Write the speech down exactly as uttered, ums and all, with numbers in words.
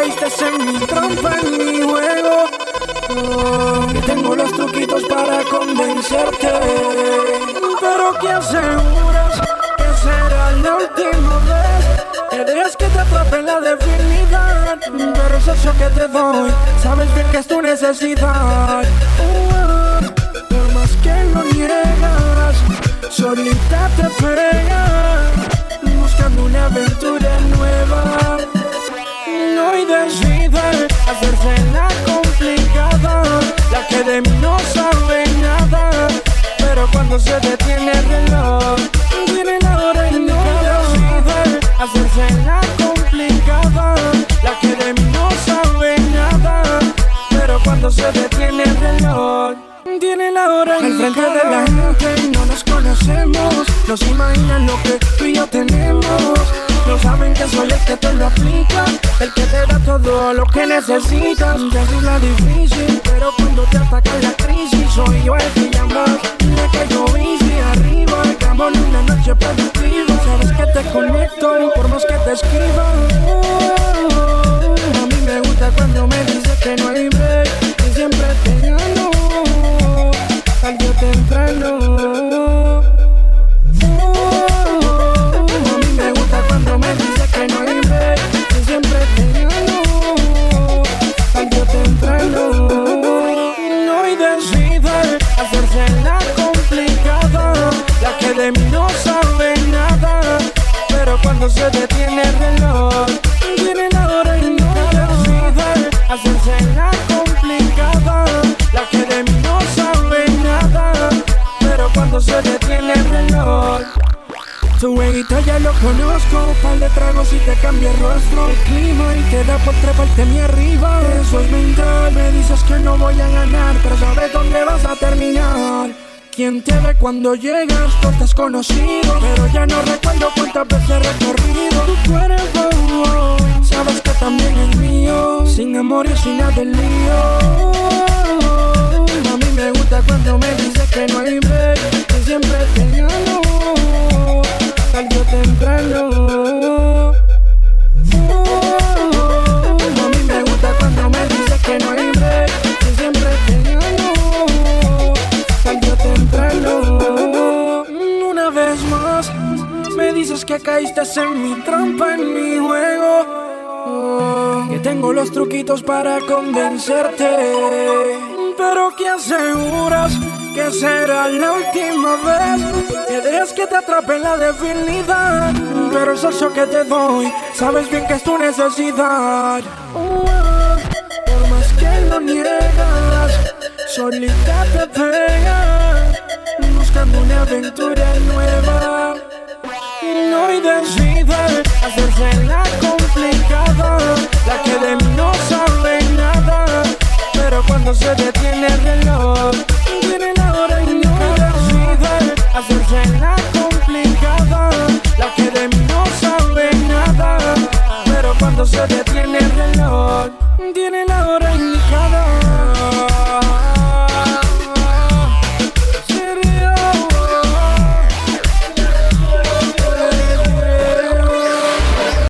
caíste en mi trampa, en mi juego. Oh, que tengo los truquitos para convencerte. Pero ¿qué aseguras que será la última vez que dejes que te atrape la debilidad? Pero es eso que te doy, sabes bien que es tu necesidad. Oh, por más que lo niegas, solita te fregas, buscando una aventura nueva. No y decide hacerse la complicada, la que de mí no sabe nada. Pero cuando se detiene el reloj, viene la hora y no decide hacerse la complicada, la que de mí no sabe nada. Pero cuando se detiene el reloj, tiene la hora al frente de la gente. No nos conocemos, no se imaginan lo que tú y yo tenemos. No saben que soy el que te lo aplica, el que te da todo lo que necesitas. Ya es la difícil, pero cuando te ataca la crisis, soy yo el que llama. Mira que yo hice arriba, hagamos una noche productiva. Sabes que te conecto, por más que te escriba. Oh, a mí me gusta cuando me dices que no hay break, y siempre te gano, tarde o temprano. Me dice que no hay break, que siempre te gano, tarde o temprano. No y decide hacerse la complicada, la que de mí no sabe nada. Pero cuando se detiene el reloj, viene la hora y no decide hacerse la complicada, la que de mí no sabe nada. Pero cuando se detiene el reloj, tu jueguito ya lo conozco, par de tragos y te cambia el rostro, el clima y te da por treparte mi arriba. Eso es mental, me dices que no voy a ganar, pero sabes dónde vas a terminar. Quien te ve cuando llegas, tú estás conocido, pero ya no recuerdo cuántas veces he recorrido tu cuerpo. Oh, sabes que también es mío, sin amor y sin nada del lío. A mí me gusta cuando me dices que no hay break, que siempre te gano, tarde o temprano. Oh, a mí me gusta cuando me dices que no hay break, que siempre te gano, tarde o temprano. Una vez más me dices que caíste en mi trampa, en mi juego. Oh, que tengo los truquitos para convencerte. Pero ¿qué aseguras que será la última vez que dejes que te atrape la debilidad? Pero es eso que te doy, sabes bien que es tu necesidad. Oh, por más que lo niegas, solita te pegas, buscando una aventura nueva. No y decide hacerse la complicada, la que de mí no sabe nada. Pero cuando se detiene el reloj,